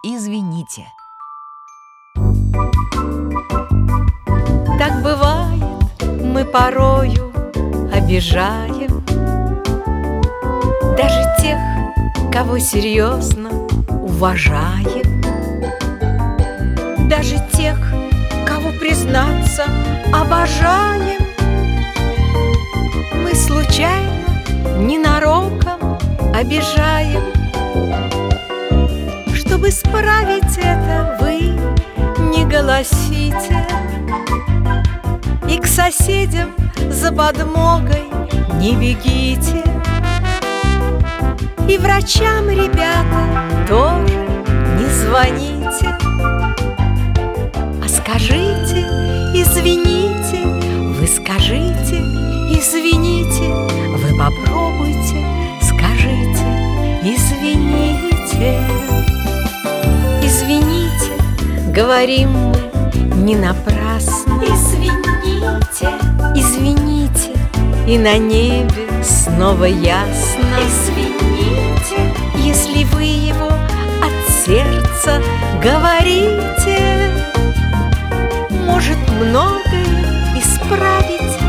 извините. Так бывает, мы порою обижаем даже тех, кого серьезно уважаем, даже тех, кого, признаться, обожаем. Мы случайно, ненароком обижаем. Чтобы исправить это, вы не голосите и к соседям за подмогой не бегите. И врачам, ребята, тоже не звоните, а скажите извините. Вы скажите извините. Вы попробуйте, скажите извините. Извините, говорим мы не напрасно. Извините, извините, и на небе снова ясно. Извините, если вы его от сердца говорите, может многое исправить